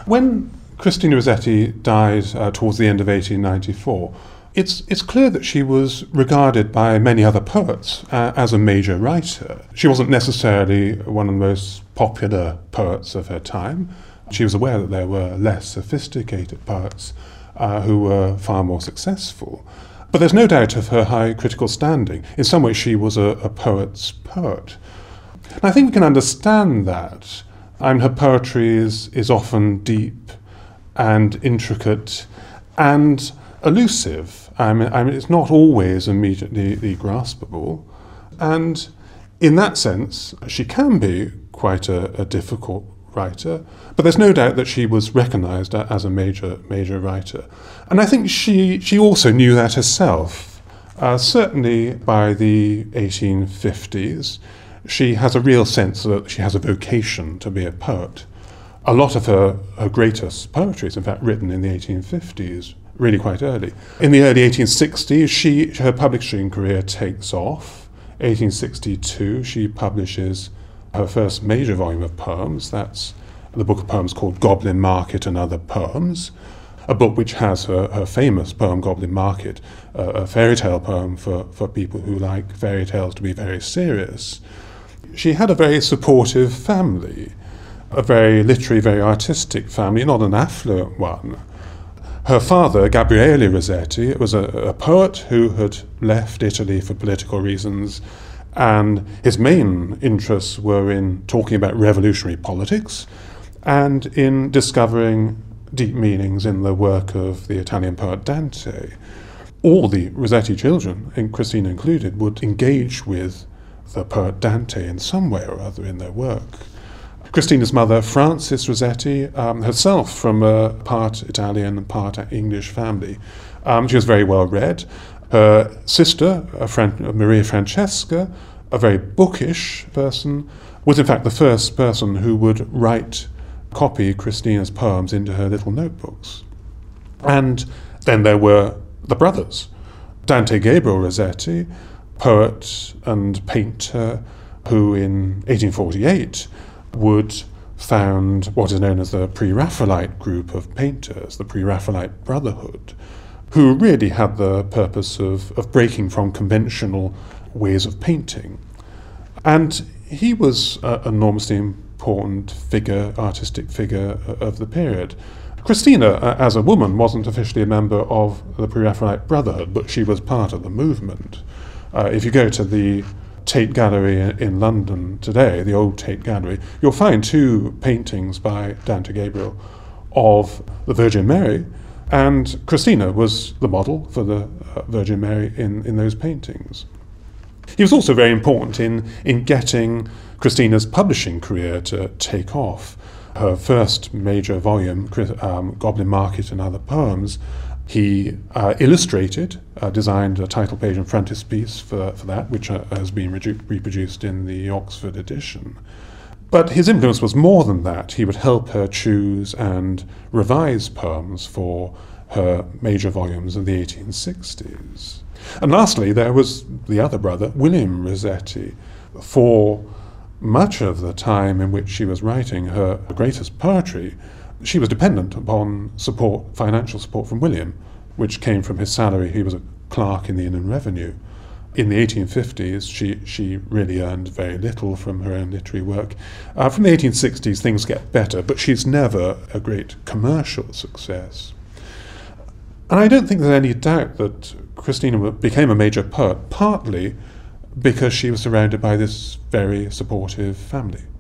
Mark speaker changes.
Speaker 1: When Christina Rossetti died towards the end of 1894, it's clear that she was regarded by many other poets as a major writer. She wasn't necessarily one of the most popular poets of her time. She was aware that there were less sophisticated poets who were far more successful. But there's no doubt of her high critical standing. In some ways, she was a poet's poet. And I think we can understand that. Her poetry is often deep and intricate and elusive. It's not always immediately graspable. And in that sense, she can be quite a difficult writer, but there's no doubt that she was recognised as a major writer. And I think she also knew that herself. Certainly by the 1850s, she has a real sense that she has a vocation to be a poet. A lot of her greatest poetry is in fact written in the 1850s, really quite early. In the early 1860s, her publishing career takes off. 1862, she publishes her first major volume of poems. That's the book of poems called Goblin Market and Other Poems, a book which has her famous poem Goblin Market, a fairy tale poem for people who like fairy tales to be very serious. She had a very supportive family, a very literary, very artistic family, not an affluent one. Her father, Gabriele Rossetti, was a poet who had left Italy for political reasons, and his main interests were in talking about revolutionary politics and in discovering deep meanings in the work of the Italian poet Dante. All the Rossetti children, and Christina included, would engage with the poet Dante in some way or other in their work. Christina's mother, Frances Rossetti, herself from a part Italian and part English family. She was very well read. Her sister, Maria Francesca, a very bookish person, was in fact the first person who would copy Christina's poems into her little notebooks. And then there were the brothers. Dante Gabriel Rossetti, poet and painter, who in 1848 would found what is known as the Pre-Raphaelite group of painters, the Pre-Raphaelite Brotherhood, who really had the purpose of breaking from conventional ways of painting. And he was an enormously important figure, artistic figure of the period. Christina, as a woman, wasn't officially a member of the Pre-Raphaelite Brotherhood, but she was part of the movement. If you go to the Tate Gallery in London today, the old Tate Gallery, you'll find two paintings by Dante Gabriel of the Virgin Mary, and Christina was the model for the Virgin Mary in those paintings. He was also very important in getting Christina's publishing career to take off. Her first major volume, Goblin Market and Other Poems, he illustrated, designed a title page and frontispiece for that, which has been reproduced in the Oxford edition. But his influence was more than that. He would help her choose and revise poems for her major volumes in the 1860s. And lastly, there was the other brother, William Rossetti. For much of the time in which she was writing her greatest poetry, she was dependent upon financial support from William, which came from his salary. He was a clerk in the Inland Revenue. In the 1850s, she really earned very little from her own literary work. From the 1860s, things get better, but she's never a great commercial success. And I don't think there's any doubt that Christina became a major poet, partly because she was surrounded by this very supportive family.